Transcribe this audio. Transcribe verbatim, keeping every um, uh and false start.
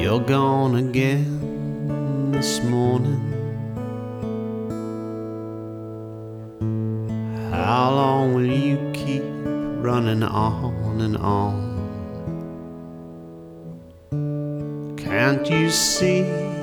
You're gone again this morning. How long will you keep running on and on? Can't you see